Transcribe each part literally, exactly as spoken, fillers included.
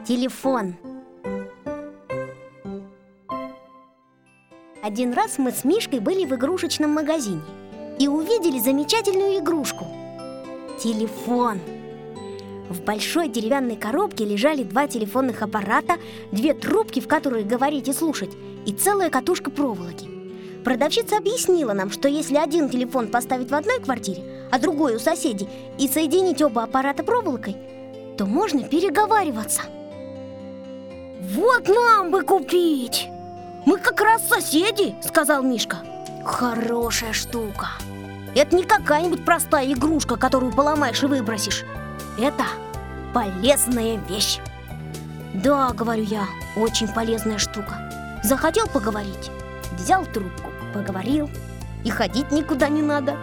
Телефон. Один раз мы с Мишкой были в игрушечном магазине и увидели замечательную игрушку – телефон. В большой деревянной коробке лежали два телефонных аппарата, две трубки, в которые говорить и слушать, и целая катушка проволоки. Продавщица объяснила нам, что если один телефон поставить в одной квартире, а другой у соседей, и соединить оба аппарата проволокой, то можно переговариваться. «Вот нам бы купить! Мы как раз соседи!» — сказал Мишка. «Хорошая штука! Это не какая-нибудь простая игрушка, которую поломаешь и выбросишь. Это полезная вещь!» «Да, — говорю я, — очень полезная штука. Захотел поговорить? Взял трубку, поговорил, и ходить никуда не надо.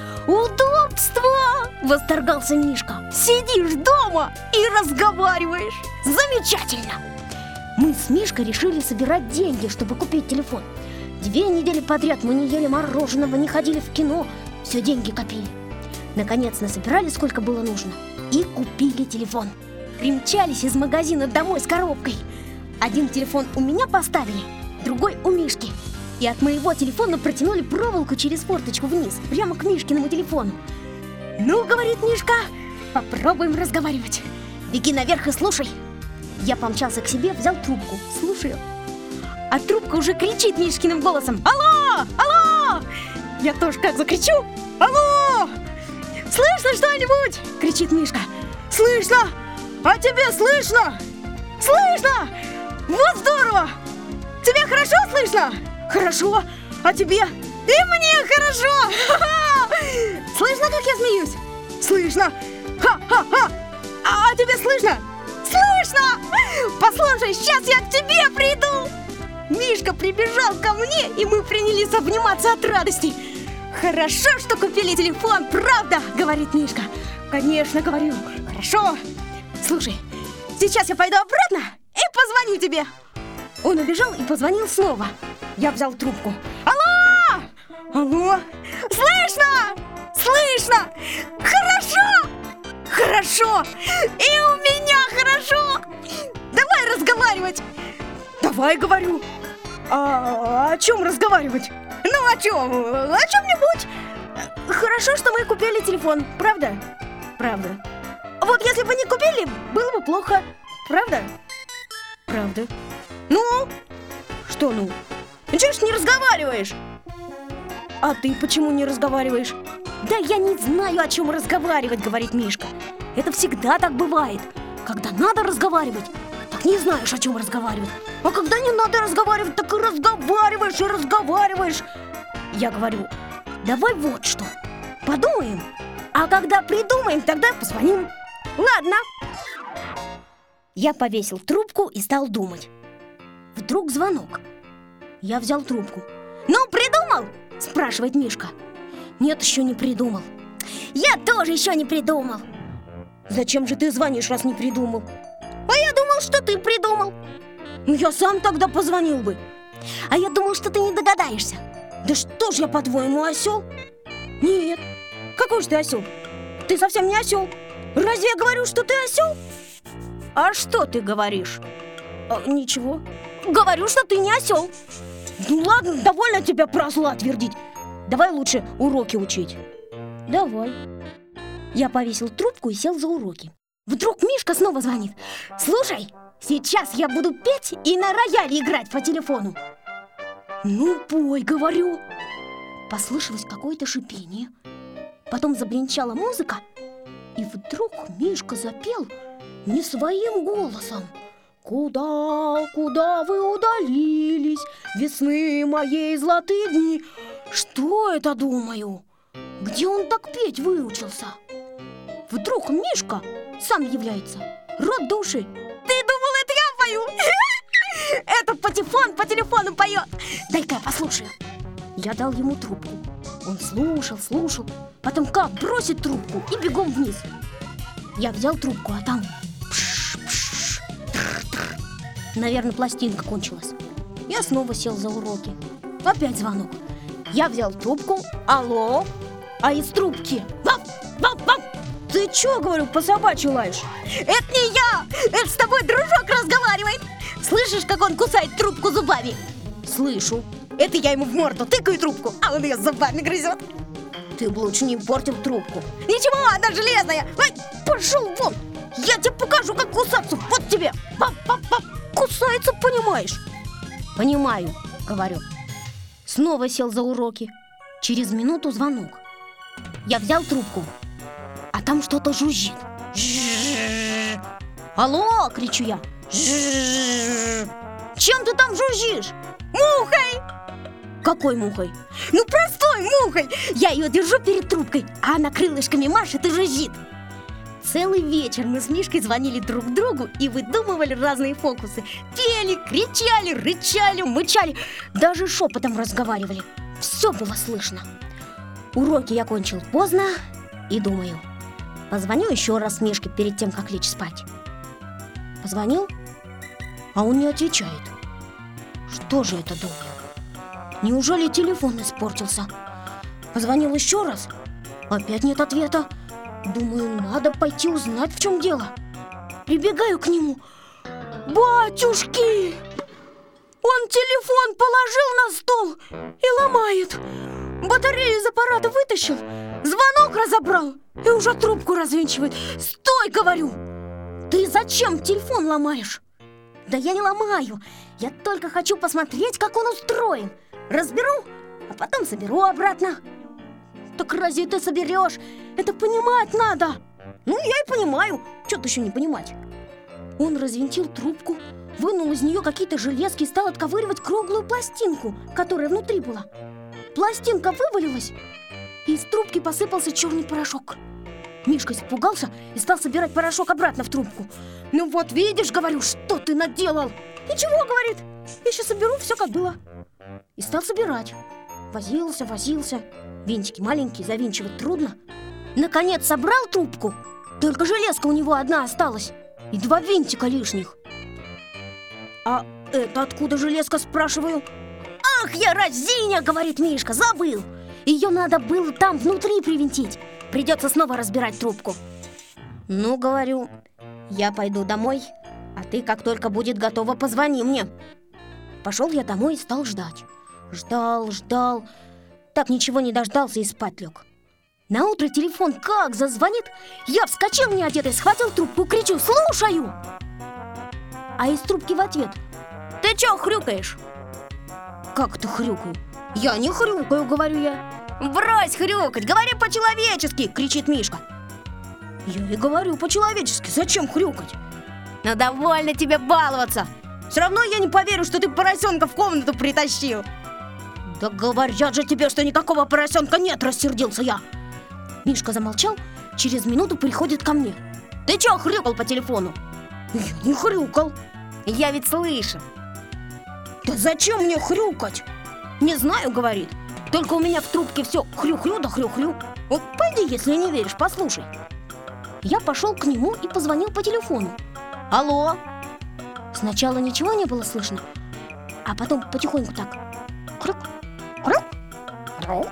Удобство!» — восторгался Мишка. «Сидишь дома и разговариваешь! Замечательно!» Мы с Мишкой решили собирать деньги, чтобы купить телефон. Две недели подряд мы не ели мороженого, не ходили в кино, все деньги копили. Наконец насобирали, сколько было нужно, и купили телефон. Примчались из магазина домой с коробкой. Один телефон у меня поставили, другой у Мишки. И от моего телефона протянули проволоку через форточку вниз, прямо к Мишкиному телефону. «Ну, — говорит Мишка, — попробуем разговаривать. Беги наверх и слушай». Я помчался к себе, взял трубку, слушаю. А трубка уже кричит Мишкиным голосом: «Алло! Алло!» Я тоже как закричу: «Алло! Слышно что-нибудь?» — кричит Мишка. «Слышно! А тебе слышно? Слышно! Вот здорово! Тебе хорошо слышно? Хорошо! А тебе? И мне хорошо! Ха-ха! Слышно, как я смеюсь? Слышно! Ха-ха-ха! А тебе слышно? Слышно! Послушай, сейчас я к тебе приду!» Мишка прибежал ко мне, и мы принялись обниматься от радости. «Хорошо, что купили телефон, правда?» — говорит Мишка. «Конечно, — говорю, — хорошо. Слушай, сейчас я пойду обратно и позвоню тебе». Он убежал и позвонил снова. Я взял трубку. «Алло! Алло! Слышно! Слышно! Хорошо! Хорошо! И у меня хорошо! Давай разговаривать!» «Давай, — говорю. А о чем разговаривать?» «Ну, о чем? О чем-нибудь!» «Хорошо, что мы купили телефон, правда?» «Правда. Вот если бы не купили, было бы плохо, правда?» «Правда». «Ну?» «Что ну? Чего ж не разговариваешь?» «А ты почему не разговариваешь?» «Да я не знаю, о чем разговаривать, — говорит Мишка. Это всегда так бывает. Когда надо разговаривать, так не знаешь, о чем разговаривать. А когда не надо разговаривать, так и разговариваешь, и разговариваешь». Я говорю: «Давай вот что, подумаем, а когда придумаем, тогда позвоним». «Ладно». Я повесил трубку и стал думать. Вдруг звонок. Я взял трубку. «Ну, придумал?» — спрашивает Мишка. «Нет, еще не придумал». «Я тоже еще не придумал». «Зачем же ты звонишь, раз не придумал?» «А я думал, что ты придумал». «Ну, я сам тогда позвонил бы». «А я думал, что ты не догадаешься». «Да что ж я, по-твоему, осел?» «Нет». «Какой же ты осел? Ты совсем не осел. Разве я говорю, что ты осел?» «А что ты говоришь?» а, «Ничего. Говорю, что ты не осел». «Ну ладно, довольно тебя про осла твердить. Давай лучше уроки учить». «Давай». Я повесил трубку и сел за уроки. Вдруг Мишка снова звонит. «Слушай, сейчас я буду петь и на рояле играть по телефону». «Ну, пой, — говорю». Послышалось какое-то шипение. Потом забринчала музыка, и вдруг Мишка запел не своим голосом: «Куда, куда вы удалились, весны моей золотые дни?» Что это, думаю? Где он так петь выучился? Вдруг Мишка сам является. Рот души. «Ты думал, это я пою?» «Это патефон по телефону поет. Дай-ка я послушаю». Я дал ему трубку. Он слушал, слушал, потом как бросит трубку и бегом вниз. Я взял трубку, а там пш, пш, тр, тр. Наверное, пластинка кончилась. Я снова сел за уроки. Опять звонок. Я взял трубку. «Алло!» А из трубки: «Вау! Вау! Вау!» Ты чё, говорю, по собачьи лаешь? Это не я! Это с тобой дружок разговаривает! Слышишь, как он кусает трубку зубами? Слышу. Это я ему в морду тыкаю трубку, а он ее зубами грызет. Ты бы лучше не портил трубку. Ничего, она железная. Ай, пошел вон! Я тебе покажу, как кусаться. Вот тебе. Пап-пап-пап. Кусается, понимаешь? Понимаю, говорю. Снова сел за уроки. Через минуту звонок. Я взял трубку, а там что-то жужжит. Жужжит. Алло, кричу я. Жужжит. Чем ты там жужжишь? Мухой! Какой мухой? Ну, простой мухой! Я ее держу перед трубкой, а она крылышками машет и жужжит. Целый вечер мы с Мишкой звонили друг другу и выдумывали разные фокусы. Пели, кричали, рычали, мычали, даже шепотом разговаривали. Все было слышно. Уроки я кончил поздно и думаю, позвоню еще раз Мишке перед тем, как лечь спать. Позвонил, а он не отвечает. Что же это, думаю? Неужели телефон испортился? Позвонил еще раз, опять нет ответа. Думаю, надо пойти узнать, в чем дело. Прибегаю к нему. Батюшки! Он телефон положил на стол и ломает. Батарею из аппарата вытащил, звонок разобрал и уже трубку развинчивает. Стой, говорю! Ты зачем телефон ломаешь? Да я не ломаю, я только хочу посмотреть, как он устроен. Разберу, а потом соберу обратно. Так разве ты соберешь? Это понимать надо. Ну, я и понимаю. Что тут еще не понимать? Он развинтил трубку, вынул из нее какие-то железки и стал отковыривать круглую пластинку, которая внутри была. Пластинка вывалилась, и из трубки посыпался черный порошок. Мишка испугался и стал собирать порошок обратно в трубку. Ну вот видишь, говорю, что ты наделал. Ничего, говорит, я сейчас соберу все, как было. И стал собирать. Возился, возился. Винтики маленькие, завинчивать трудно. Наконец собрал трубку. Только железка у него одна осталась и два винтика лишних. А это откуда железка, спрашиваю? Ах, я разиня, говорит Мишка, забыл. Ее надо было там внутри привинтить. Придется снова разбирать трубку. Ну, говорю, я пойду домой, а ты, как только будет готово, позвони мне. Пошел я домой и стал ждать. Ждал, ждал. Так ничего не дождался и спать лег. Наутро телефон как зазвонит. Я вскочил неодетый, схватил трубку, кричу: слушаю! А из трубки в ответ: ты че хрюкаешь? Как ты хрюкаю? Я не хрюкаю, говорю я. Брось хрюкать, говори по-человечески, кричит Мишка. Я и говорю по-человечески, зачем хрюкать? Ну довольно тебе баловаться. Все равно я не поверю, что ты поросенка в комнату притащил. Да говорят же тебе, что никакого поросенка нет, рассердился я. Мишка замолчал, через минуту приходит ко мне. Ты че хрюкал по телефону? Я не хрюкал. Я ведь слышу. Да зачем мне хрюкать? Не знаю, говорит. Только у меня в трубке все хрю-хрю да хрю-хрю. Вот пойди, если не веришь, послушай. Я пошел к нему и позвонил по телефону. Алло. Сначала ничего не было слышно, а потом потихоньку так. Хрюк, хрюк, хрюк.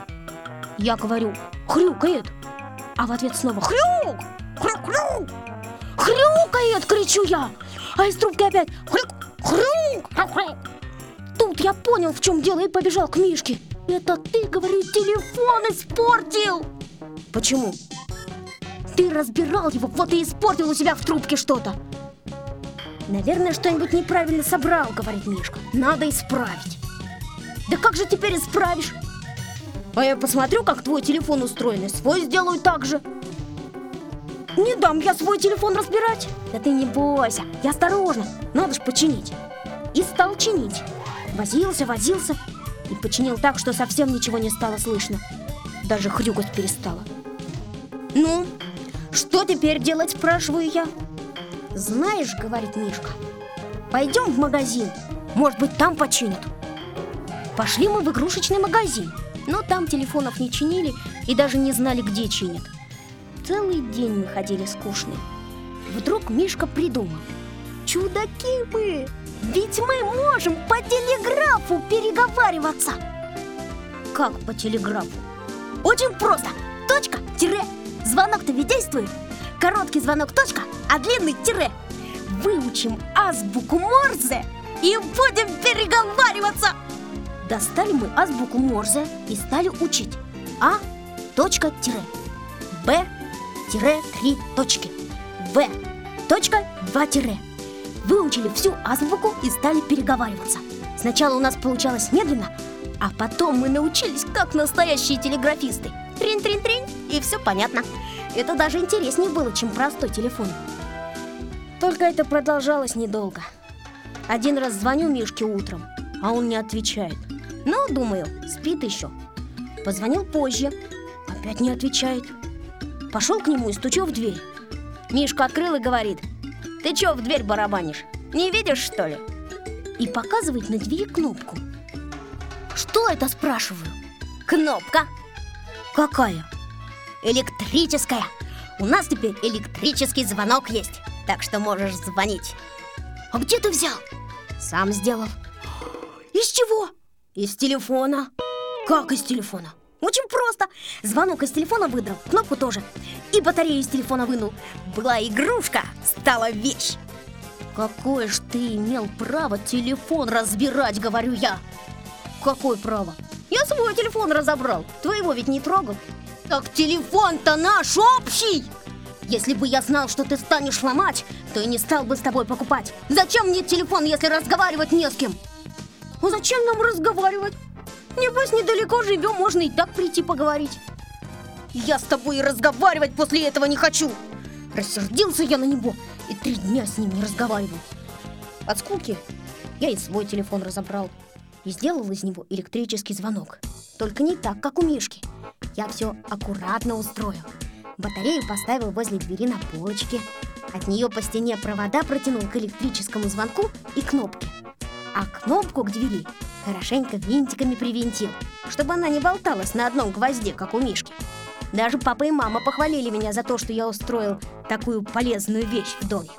Я говорю: хрюкает. А в ответ снова: хрюк, хрюк-хрюк. Хрюкает, кричу я. А из трубки опять: хрюк, хрюк, хрюк. Тут я понял, в чем дело, и побежал к Мишке. Это ты, говорю, телефон испортил. Почему? Ты разбирал его, вот и испортил у себя в трубке что-то. Наверное, что-нибудь неправильно собрал, говорит Мишка. Надо исправить. Да как же теперь исправишь? А я посмотрю, как твой телефон устроен, и свой сделаю так же. Не дам я свой телефон разбирать. Да ты не бойся, я осторожно, надо ж починить. И стал чинить. Возился, возился и починил так, что совсем ничего не стало слышно. Даже хрюкать перестало. Ну, что теперь делать, спрашиваю я. Знаешь, говорит Мишка, пойдем в магазин, может быть, там починят. Пошли мы в игрушечный магазин, но там телефонов не чинили и даже не знали, где чинят. Целый день мы ходили скучные. Вдруг Мишка придумал: чудаки мы, ведь мы можем по телеграфу переговариваться. Как по телеграфу? Очень просто. Точка, тире, Звонок-то ведь действует. Короткий звонок точка, а длинный тире. Выучим азбуку Морзе и будем переговариваться. Достали мы азбуку Морзе и стали учить. А, точка, тире. Б, тире, три точки. В, точка, два тире. Выучили всю азбуку и стали переговариваться. Сначала у нас получалось медленно, а потом мы научились, как настоящие телеграфисты. Трин-трин-трин, и все понятно. Это даже интереснее было, чем простой телефон. Только это продолжалось недолго. Один раз звоню Мишке утром, а он не отвечает. Ну, думаю, спит еще. Позвонил позже, опять не отвечает. Пошел к нему и стучу в дверь. Мишка открыл и говорит: «Ты че в дверь барабанишь? Не видишь, что ли?» И показывает на двери кнопку. «Что это?» – спрашиваю. «Кнопка». «Какая?» «Электрическая. У нас теперь электрический звонок есть, так что можешь звонить». «А где ты взял?» «Сам сделал». «Из чего?» «Из телефона». «Как из телефона?» «Очень просто. Звонок из телефона выдрал, кнопку тоже. И батарею из телефона вынул. Была игрушка, стала вещь». «Какое ж ты имел право телефон разбирать, говорю я?» «Какое право? Я свой телефон разобрал, твоего ведь не трогал». «Так телефон-то наш общий! Если бы я знал, что ты станешь ломать, то и не стал бы с тобой покупать. Зачем мне телефон, если разговаривать не с кем?» «А зачем нам разговаривать? Небось, недалеко живем, можно и так прийти поговорить». «Я с тобой и разговаривать после этого не хочу!» Рассердился я на него и три дня с ним не разговаривал. От скуки я и свой телефон разобрал и сделал из него электрический звонок. Только не так, как у Мишки. Я все аккуратно устроил. Батарею поставил возле двери на полочке. От нее по стене провода протянул к электрическому звонку и кнопке. А кнопку к двери хорошенько винтиками привинтил, чтобы она не болталась на одном гвозде, как у Мишки. Даже папа и мама похвалили меня за то, что я устроил такую полезную вещь в доме.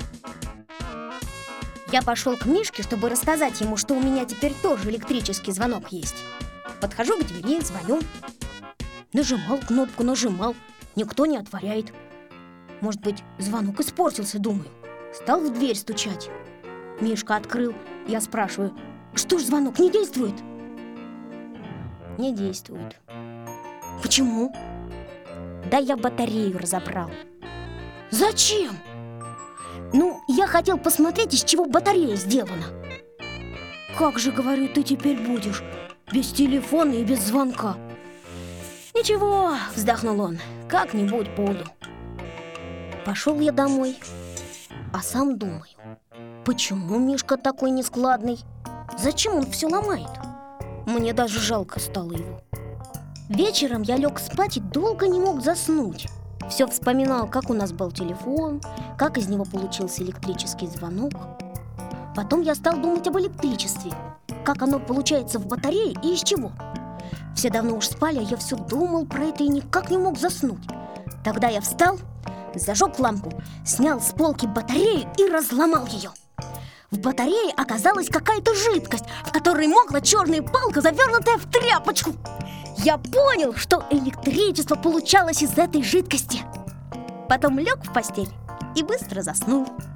Я пошел к Мишке, чтобы рассказать ему, что у меня теперь тоже электрический звонок есть. Подхожу к двери, звоню. Нажимал кнопку, нажимал. Никто не отворяет. Может быть, звонок испортился, думаю. Стал в дверь стучать. Мишка открыл. Я спрашиваю: что ж звонок не действует? Не действует. Почему? Да я батарею разобрал. Зачем? Ну, я хотел посмотреть, из чего батарея сделана. Как же, говорю, ты теперь будешь? Без телефона и без звонка. Ничего, вздохнул он, как-нибудь буду. Пошел я домой, а сам думаю: почему Мишка такой нескладный? Зачем он все ломает? Мне даже жалко стало его. Вечером я лег спать и долго не мог заснуть. Все вспоминал, как у нас был телефон, как из него получился электрический звонок. Потом я стал думать об электричестве, как оно получается в батарее и из чего. Все давно уж спали, а я все думал про это и никак не мог заснуть. Тогда я встал, зажег лампу, снял с полки батарею и разломал ее. В батарее оказалась какая-то жидкость, в которой мокла черная палка, завернутая в тряпочку. Я понял, что электричество получалось из этой жидкости. Потом лег в постель и быстро заснул.